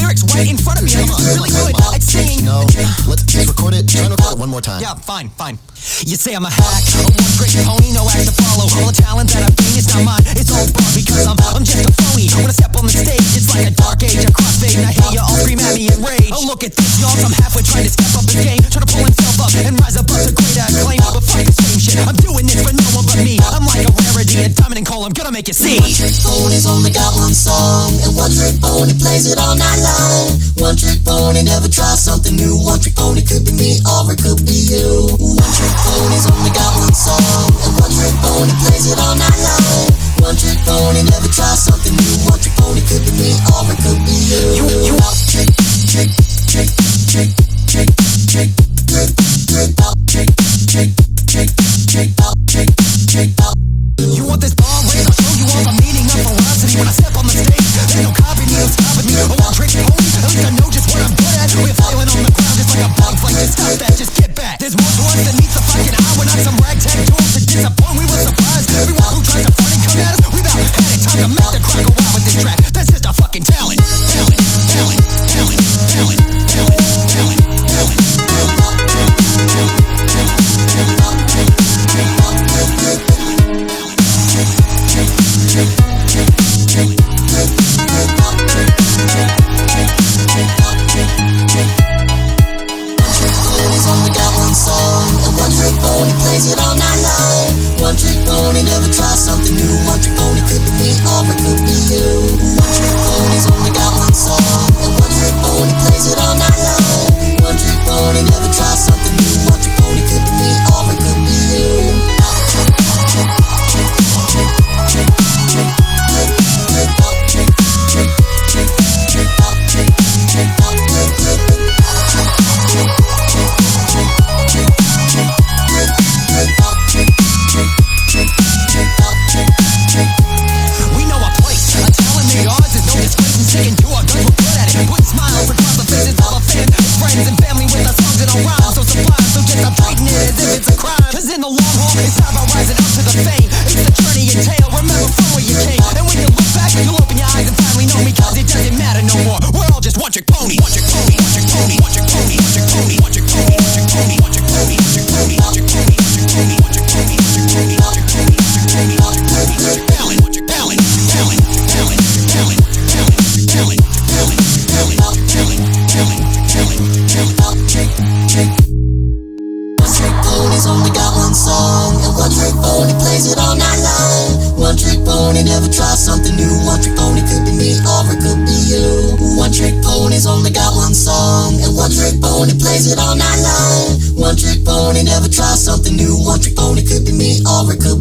lyrics right in front of me. I'm really good at singing. No, let's record it. Try to record it one more time. Yeah, fine. You say I'm a hack, a one-trick pony, no act to follow. All the talent that I've gained is not mine, it's all born because I'm just a phony. When I step on the stage, it's like a dark age, a crossfade, and I hear you all scream at me in rage. Oh, look at this, y'all, I'm halfway trying to step up the game, trying to pull himself up and rise above to greater acclaim. But fuck the same shit, I'm doing this for no one but me. I'm like a rarity, a diamond and coal, I'm gonna make you see. One-trick pony's only got one song, and one-trick pony plays it all night long. One-trick pony never tries something new. One-trick pony could be me or it could be you. One-trick pony's only got one song, and one-trick pony plays it all night long. One-trick pony never tries something new. One-trick pony could be me or it could be you. Trick, trick, trick, trick, trick, trick, trick, trick, trick, trick, trick, trick, trick, trick. You want this bomb race? I'll show you all the meaning of ferocity. When I step on the stage, there's no copy me, no stopping me. A one-trick pony, at least I know just what I'm good at. We're falling on the ground just like a bug fight. Just stop that, just get back. There's more to us than meets the fucking eye. We're not some ragtag tools to disappoint. We were surprised. Everyone who tries to front and come at us, we've had it. Time to make the crowd go wild with this track. That's just our fucking talent. Talent, talent, talent, talent, talent, talent, talent, only got one song, and one-trick pony plays it all night long. One-trick pony never tries something new. One-trick pony could be me or it could be you. One-trick pony's only got one song, and one-trick pony plays it all night long. One-trick pony never tries something new. One-trick pony could be me or it could be you. Trick, trick, trick, trick, trick, trick, trick, trick, trick, trick, trick, trick, trick, trick, trick, trick. We know a place, a talent made odds is no disgrace and sticking to our guns, we're good at it. Put smiles across the faces of our fans, friends and family with our songs that don't rhyme. So sublime, so just I'm treating it as if it's a crime. Cause in the long haul, it's not about rising up to the fame. It's the journey entail, remember from where you came. And when you look back, you'll open your eyes and finally know me. Cause it doesn't matter no more, we're all just one-trick ponies. One-trick pony, one-trick pony, one-trick pony, one-trick pony, one-trick pony, one-trick pony, one-trick pony, one-trick pony, one-trick pony, one-trick pony, one-trick pony, one-trick pony, one-trick pony, one-trick pony, one-trick pony. Talent, talent, talent, talent, talent, talent, talent, talent, talent, talent, talent, talent, talent, trick, trick. One-trick pony's only got one song, and one-trick pony plays it all night long. One-trick pony never tries something new. One-trick pony could be me or it could be you. One-trick pony's only got one song, and one-trick pony plays it all night long. One-trick pony never tries something new. One-trick pony could be me or it could